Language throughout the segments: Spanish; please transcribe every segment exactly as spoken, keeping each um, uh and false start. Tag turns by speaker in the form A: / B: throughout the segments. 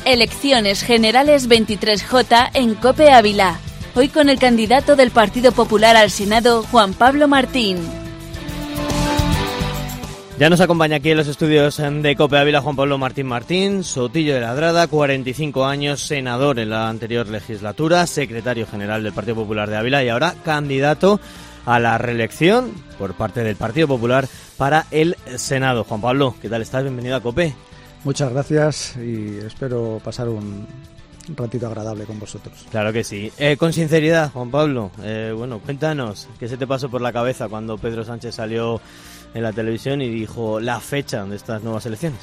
A: Elecciones Generales veintitrés J en COPE Ávila. Hoy con el candidato del Partido Popular al Senado, Juan Pablo Martín.
B: Ya nos acompaña aquí en los estudios de COPE Ávila Juan Pablo Martín Martín, Sotillo de Ladrada, cuarenta y cinco años, senador en la anterior legislatura, secretario general del Partido Popular de Ávila y ahora candidato a la reelección por parte del Partido Popular para el Senado. Juan Pablo, ¿qué tal estás? Bienvenido a COPE.
C: Muchas gracias y espero pasar un ratito agradable con vosotros.
B: Claro que sí. Eh, con sinceridad, Juan Pablo, eh, bueno, cuéntanos, ¿qué se te pasó por la cabeza cuando Pedro Sánchez salió en la televisión y dijo la fecha de estas nuevas elecciones?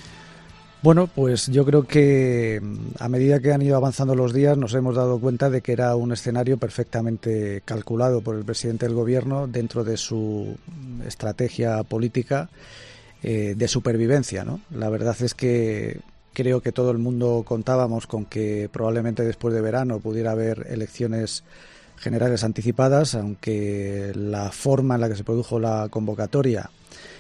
C: Bueno, pues yo creo que a medida que han ido avanzando los días nos hemos dado cuenta de que era un escenario perfectamente calculado por el presidente del gobierno dentro de su estrategia política eh, de supervivencia, ¿no? La verdad es que creo que todo el mundo contábamos con que probablemente después de verano pudiera haber elecciones generales anticipadas, aunque la forma en la que se produjo la convocatoria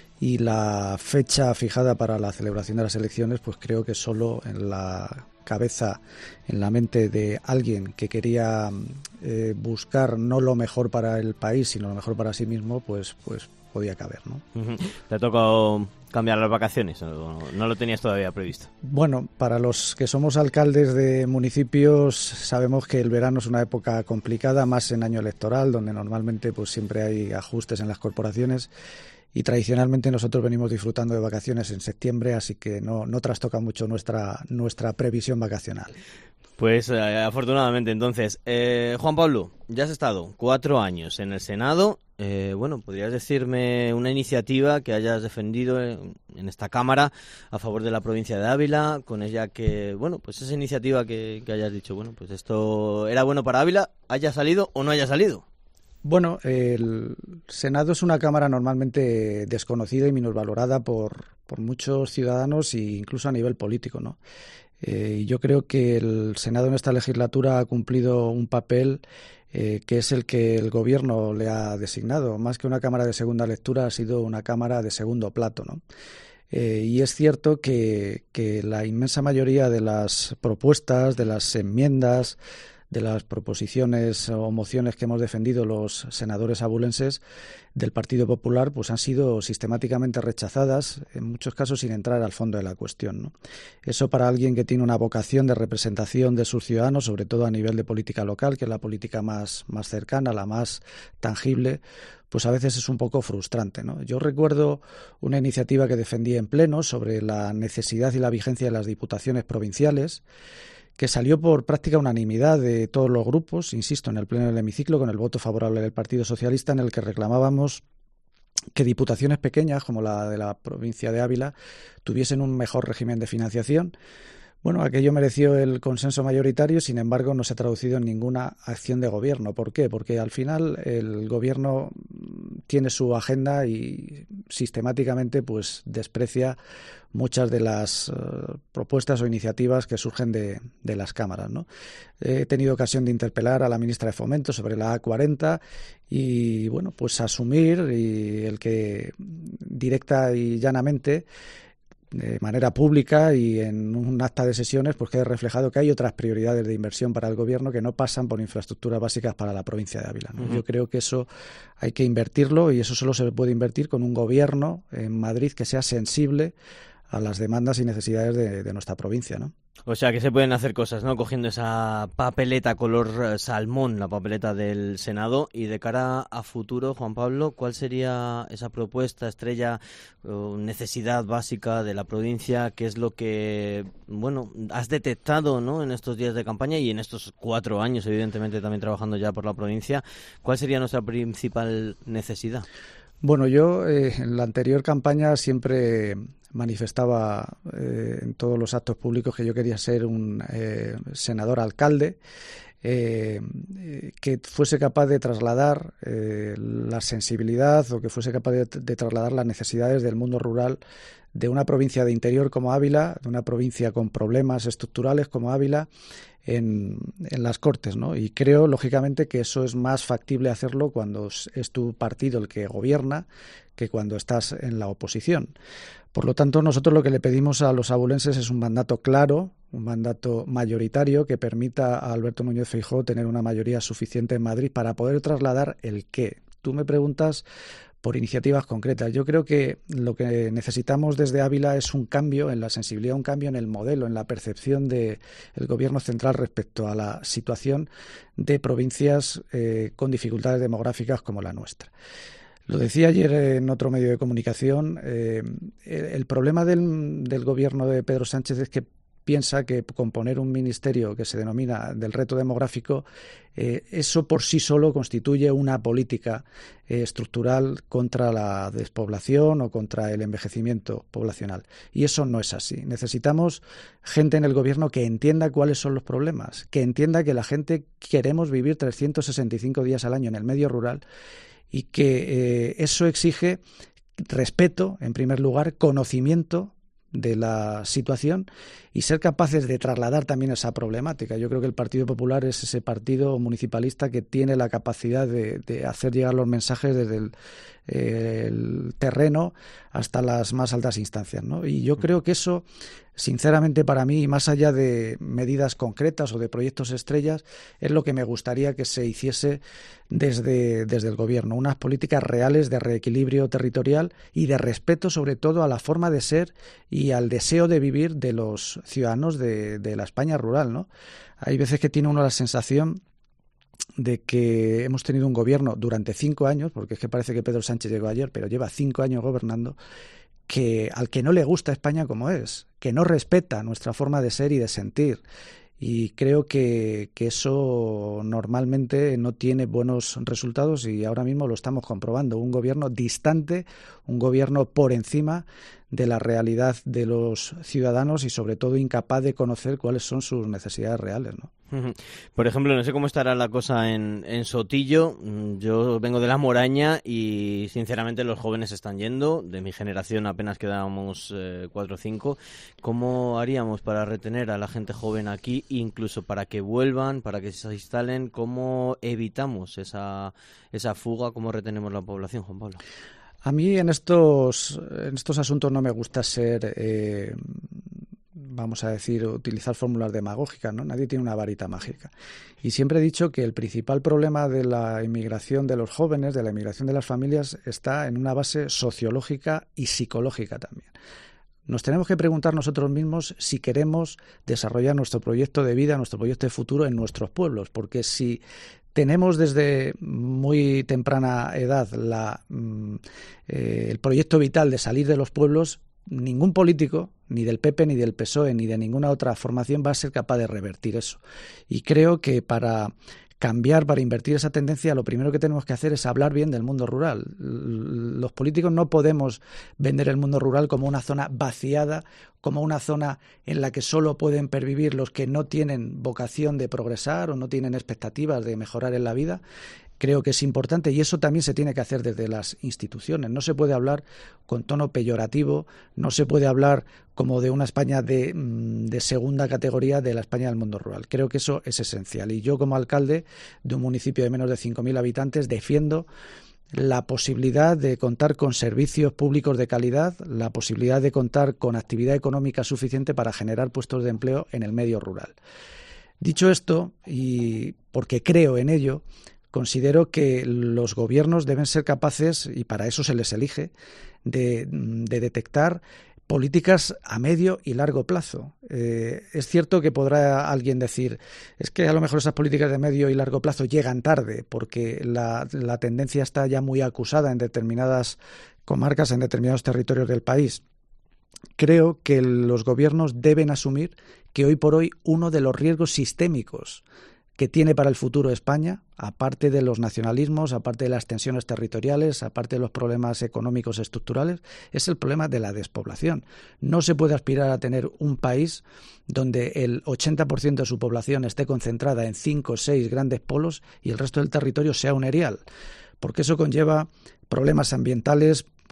C: y la fecha fijada para la celebración de las elecciones, pues creo que solo en la cabeza, en la mente de alguien que quería eh, buscar no lo mejor para el país, sino lo mejor para sí mismo, pues pues podía caber, ¿no?
B: Uh-huh. ¿Te ha tocado cambiar las vacaciones? ¿No, no lo tenías todavía previsto?
C: Bueno, para los que somos alcaldes de municipios sabemos que el verano es una época complicada, más en año electoral, donde normalmente pues siempre hay ajustes en las corporaciones y tradicionalmente nosotros venimos disfrutando de vacaciones en septiembre, así que no, no trastoca mucho nuestra, nuestra previsión vacacional.
B: Pues eh, afortunadamente entonces. Eh, Juan Pablo, ya has estado cuatro años en el Senado. Eh, bueno, ¿podrías decirme una iniciativa que hayas defendido en, en esta Cámara a favor de la provincia de Ávila? Con ella que, bueno, pues esa iniciativa que, que hayas dicho, bueno, pues esto era bueno para Ávila, haya salido o no haya salido.
C: Bueno, el Senado es una Cámara normalmente desconocida y minusvalorada por, por muchos ciudadanos e incluso a nivel político, ¿no? Eh, yo creo que el Senado en esta legislatura ha cumplido un papel eh, que es el que el Gobierno le ha designado. Más que una Cámara de segunda lectura, ha sido una Cámara de segundo plato, ¿no? Eh, y es cierto que, que la inmensa mayoría de las propuestas, de las enmiendas, de las proposiciones o mociones que hemos defendido los senadores abulenses del Partido Popular, pues han sido sistemáticamente rechazadas, en muchos casos sin entrar al fondo de la cuestión, ¿no? Eso para alguien que tiene una vocación de representación de sus ciudadanos, sobre todo a nivel de política local, que es la política más, más cercana, la más tangible, pues a veces es un poco frustrante, ¿no? Yo recuerdo una iniciativa que defendí en pleno sobre la necesidad y la vigencia de las diputaciones provinciales, que salió por práctica unanimidad de todos los grupos, insisto, en el pleno del hemiciclo, con el voto favorable del Partido Socialista, en el que reclamábamos que diputaciones pequeñas, como la de la provincia de Ávila, tuviesen un mejor régimen de financiación. Bueno, aquello mereció el consenso mayoritario, sin embargo, no se ha traducido en ninguna acción de gobierno. ¿Por qué? Porque al final el gobierno tiene su agenda y sistemáticamente pues desprecia muchas de las uh, propuestas o iniciativas que surgen de, de las cámaras, ¿no? He tenido ocasión de interpelar a la ministra de Fomento sobre la A cuarenta y, bueno, pues asumir y el que directa y llanamente, de manera pública y en un acta de sesiones, pues quede reflejado que hay otras prioridades de inversión para el gobierno que no pasan por infraestructuras básicas para la provincia de Ávila, ¿no? Uh-huh. Yo creo que eso hay que invertirlo y eso solo se puede invertir con un gobierno en Madrid que sea sensible a las demandas y necesidades de, de nuestra provincia, ¿no?
B: O sea, que se pueden hacer cosas, ¿no? Cogiendo esa papeleta color salmón, la papeleta del Senado, y de cara a futuro, Juan Pablo, ¿cuál sería esa propuesta estrella o necesidad básica de la provincia? ¿Qué es lo que, bueno, has detectado, ¿no?, en estos días de campaña y en estos cuatro años, evidentemente, también trabajando ya por la provincia? ¿Cuál sería nuestra principal necesidad?
C: Bueno, yo eh, en la anterior campaña siempre manifestaba eh, en todos los actos públicos que yo quería ser un eh, senador alcalde eh, que fuese capaz de trasladar eh, la sensibilidad o que fuese capaz de, de trasladar las necesidades del mundo rural de una provincia de interior como Ávila, de una provincia con problemas estructurales como Ávila, en, en las Cortes, ¿no? Y creo, lógicamente, que eso es más factible hacerlo cuando es tu partido el que gobierna que cuando estás en la oposición. Por lo tanto, nosotros lo que le pedimos a los abulenses es un mandato claro, un mandato mayoritario que permita a Alberto Núñez Feijóo tener una mayoría suficiente en Madrid para poder trasladar el qué. Tú me preguntas por iniciativas concretas. Yo creo que lo que necesitamos desde Ávila es un cambio en la sensibilidad, un cambio en el modelo, en la percepción del Gobierno central respecto a la situación de provincias eh, con dificultades demográficas como la nuestra. Lo decía ayer en otro medio de comunicación, eh, el problema del, del Gobierno de Pedro Sánchez es que piensa que componer un ministerio que se denomina del reto demográfico, eh, eso por sí solo constituye una política eh, estructural contra la despoblación o contra el envejecimiento poblacional. Y eso no es así. Necesitamos gente en el gobierno que entienda cuáles son los problemas, que entienda que la gente queremos vivir trescientos sesenta y cinco días al año en el medio rural y que eh, eso exige respeto, en primer lugar, conocimiento de la situación y ser capaces de trasladar también esa problemática. Yo creo que el Partido Popular es ese partido municipalista que tiene la capacidad de, de hacer llegar los mensajes desde el, eh, el terreno hasta las más altas instancias, ¿no? Y yo creo que eso, sinceramente, para mí, más allá de medidas concretas o de proyectos estrellas, es lo que me gustaría que se hiciese desde, desde el Gobierno. Unas políticas reales de reequilibrio territorial y de respeto, sobre todo, a la forma de ser y al deseo de vivir de los ciudadanos de, de la España rural, ¿no? Hay veces que tiene uno la sensación de que hemos tenido un gobierno durante cinco años, porque es que parece que Pedro Sánchez llegó ayer, pero lleva cinco años gobernando, que al que no le gusta España como es, que no respeta nuestra forma de ser y de sentir. Y creo que, que eso normalmente no tiene buenos resultados y ahora mismo lo estamos comprobando. Un gobierno distante, un gobierno por encima de la realidad de los ciudadanos y sobre todo incapaz de conocer cuáles son sus necesidades reales, ¿no?
B: Por ejemplo, no sé cómo estará la cosa en, en Sotillo. Yo vengo de La Moraña y sinceramente los jóvenes están yendo. De mi generación apenas quedábamos eh, cuatro o cinco. ¿Cómo haríamos para retener a la gente joven aquí, incluso para que vuelvan, para que se instalen? ¿Cómo evitamos esa, esa fuga? ¿Cómo retenemos la población, Juan Pablo?
C: A mí en estos, en estos asuntos no me gusta ser, eh, vamos a decir, utilizar fórmulas demagógicas, ¿no? Nadie tiene una varita mágica. Y siempre he dicho que el principal problema de la inmigración de los jóvenes, de la inmigración de las familias, está en una base sociológica y psicológica también. Nos tenemos que preguntar nosotros mismos si queremos desarrollar nuestro proyecto de vida, nuestro proyecto de futuro en nuestros pueblos, porque si tenemos desde muy temprana edad la, eh, el proyecto vital de salir de los pueblos, ningún político, ni del P P, ni del P S O E, ni de ninguna otra formación va a ser capaz de revertir eso. Y creo que para cambiar, para invertir esa tendencia, lo primero que tenemos que hacer es hablar bien del mundo rural. Los políticos no podemos vender el mundo rural como una zona vaciada, como una zona en la que solo pueden pervivir los que no tienen vocación de progresar o no tienen expectativas de mejorar en la vida. Creo que es importante y eso también se tiene que hacer desde las instituciones. No se puede hablar con tono peyorativo, no se puede hablar como de una España de, de segunda categoría de la España del mundo rural. Creo que eso es esencial. Y yo, como alcalde de un municipio de menos de cinco mil habitantes, defiendo la posibilidad de contar con servicios públicos de calidad, la posibilidad de contar con actividad económica suficiente para generar puestos de empleo en el medio rural. Dicho esto, y porque creo en ello, considero que los gobiernos deben ser capaces, y para eso se les elige, de, de detectar políticas a medio y largo plazo. Eh, es cierto que podrá alguien decir, es que a lo mejor esas políticas de medio y largo plazo llegan tarde, porque la, la tendencia está ya muy acusada en determinadas comarcas, en determinados territorios del país. Creo que los gobiernos deben asumir que hoy por hoy uno de los riesgos sistémicos que tiene para el futuro España, aparte de los nacionalismos, aparte de las tensiones territoriales, aparte de los problemas económicos estructurales, es el problema de la despoblación. No se puede aspirar a tener un país donde el ochenta por ciento de su población esté concentrada en cinco o seis grandes polos y el resto del territorio sea un erial, porque eso conlleva problemas ambientales,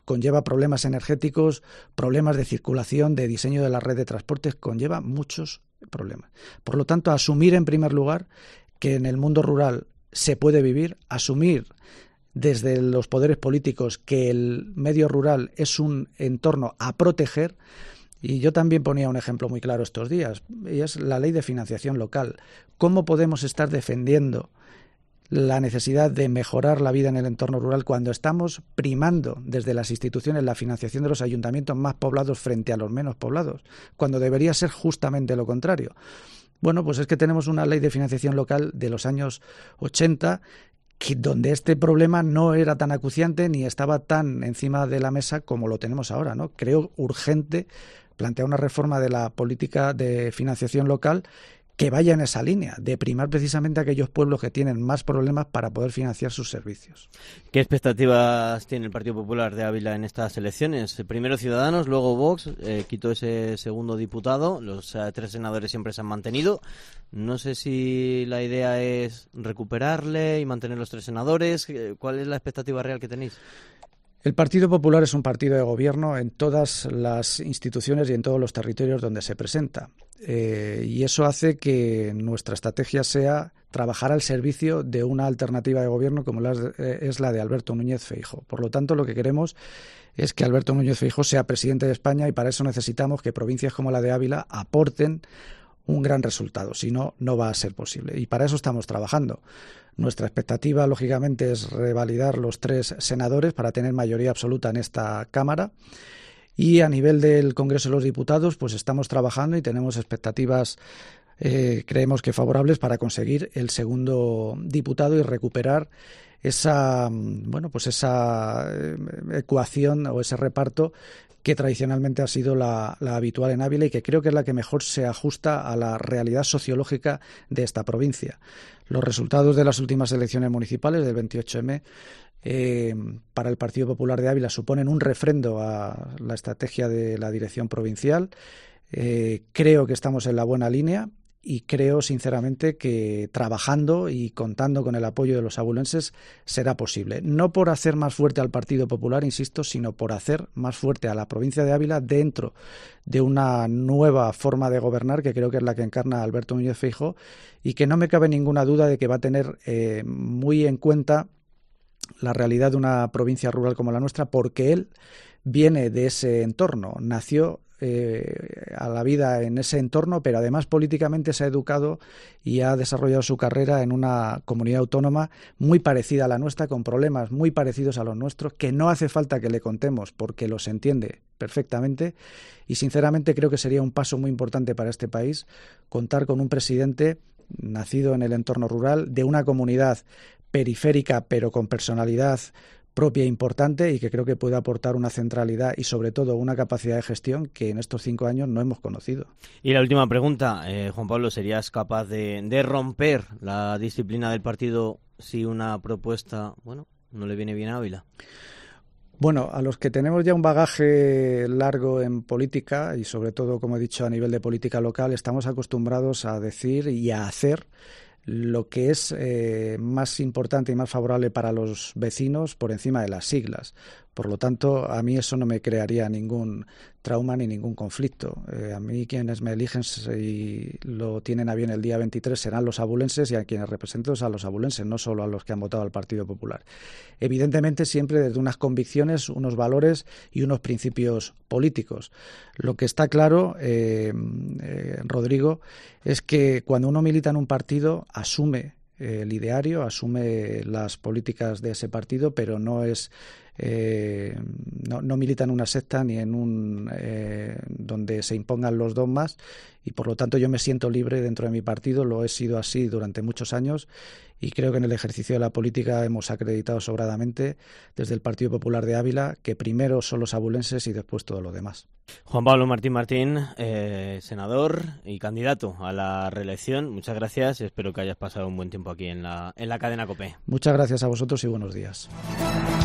C: conlleva problemas energéticos, problemas de circulación, de diseño de la red de transportes, conlleva muchos problemas. Por lo tanto, asumir en primer lugar que en el mundo rural se puede vivir, asumir desde los poderes políticos que el medio rural es un entorno a proteger. Y yo también ponía un ejemplo muy claro estos días, y es la ley de financiación local. ¿Cómo podemos estar defendiendo la necesidad de mejorar la vida en el entorno rural cuando estamos primando desde las instituciones la financiación de los ayuntamientos más poblados frente a los menos poblados, cuando debería ser justamente lo contrario? Bueno, pues es que tenemos una ley de financiación local de los años ochenta que, donde este problema no era tan acuciante ni estaba tan encima de la mesa como lo tenemos ahora, ¿no? Creo urgente plantear una reforma de la política de financiación local que vaya en esa línea, de primar precisamente a aquellos pueblos que tienen más problemas para poder financiar sus servicios.
B: ¿Qué expectativas tiene el Partido Popular de Ávila en estas elecciones? Primero Ciudadanos, luego Vox, eh, quitó ese segundo diputado, los eh, tres senadores siempre se han mantenido. No sé si la idea es recuperarle y mantener los tres senadores. ¿Cuál es la expectativa real que tenéis?
C: El Partido Popular es un partido de gobierno en todas las instituciones y en todos los territorios donde se presenta. Eh, y eso hace que nuestra estrategia sea trabajar al servicio de una alternativa de gobierno como la, eh, es la de Alberto Núñez Feijóo. Por lo tanto, lo que queremos es que Alberto Núñez Feijóo sea presidente de España, y para eso necesitamos que provincias como la de Ávila aporten un gran resultado. Si no, no va a ser posible. Y para eso estamos trabajando. Nuestra expectativa, lógicamente, es revalidar los tres senadores para tener mayoría absoluta en esta Cámara. Y a nivel del Congreso de los Diputados, pues estamos trabajando y tenemos expectativas, eh, creemos que favorables, para conseguir el segundo diputado y recuperar esa, bueno, pues esa ecuación o ese reparto que tradicionalmente ha sido la, la habitual en Ávila y que creo que es la que mejor se ajusta a la realidad sociológica de esta provincia. Los resultados de las últimas elecciones municipales del veintiocho eme eh, para el Partido Popular de Ávila suponen un refrendo a la estrategia de la dirección provincial. Eh, creo que estamos en la buena línea. Y creo, sinceramente, que trabajando y contando con el apoyo de los abulenses será posible. No por hacer más fuerte al Partido Popular, insisto, sino por hacer más fuerte a la provincia de Ávila dentro de una nueva forma de gobernar que creo que es la que encarna Alberto Núñez Feijóo y que no me cabe ninguna duda de que va a tener eh, muy en cuenta la realidad de una provincia rural como la nuestra, porque él viene de ese entorno, nació Eh, a la vida en ese entorno, pero además políticamente se ha educado y ha desarrollado su carrera en una comunidad autónoma muy parecida a la nuestra, con problemas muy parecidos a los nuestros, que no hace falta que le contemos porque los entiende perfectamente, y sinceramente creo que sería un paso muy importante para este país contar con un presidente nacido en el entorno rural, de una comunidad periférica pero con personalidad propia e importante, y que creo que puede aportar una centralidad y sobre todo una capacidad de gestión que en estos cinco años no hemos conocido.
B: Y la última pregunta, eh, Juan Pablo, ¿serías capaz de, de romper la disciplina del partido si una propuesta, bueno, no le viene bien a Ávila?
C: Bueno, a los que tenemos ya un bagaje largo en política y sobre todo, como he dicho, a nivel de política local, estamos acostumbrados a decir y a hacer lo que es eh, más importante y más favorable para los vecinos por encima de las siglas. Por lo tanto, a mí eso no me crearía ningún trauma ni ningún conflicto. Eh, a mí quienes me eligen y lo tienen a bien el día veintitrés serán los abulenses, y a quienes represento es a los abulenses, no solo a los que han votado al Partido Popular. Evidentemente siempre desde unas convicciones, unos valores y unos principios políticos. Lo que está claro, eh, eh, Rodrigo, es que cuando uno milita en un partido asume el ideario, asume las políticas de ese partido, pero no es eh, no, no milita en una secta ni en un eh, donde se impongan los dogmas, y por lo tanto yo me siento libre dentro de mi partido, lo he sido así durante muchos años, y creo que en el ejercicio de la política hemos acreditado sobradamente desde el Partido Popular de Ávila que primero son los abulenses y después todo lo demás.
B: Juan Pablo Martín Martín, eh, senador y candidato a la reelección, muchas gracias, espero que hayas pasado un buen tiempo aquí en la, en la cadena COPE.
C: Muchas gracias a vosotros y buenos días.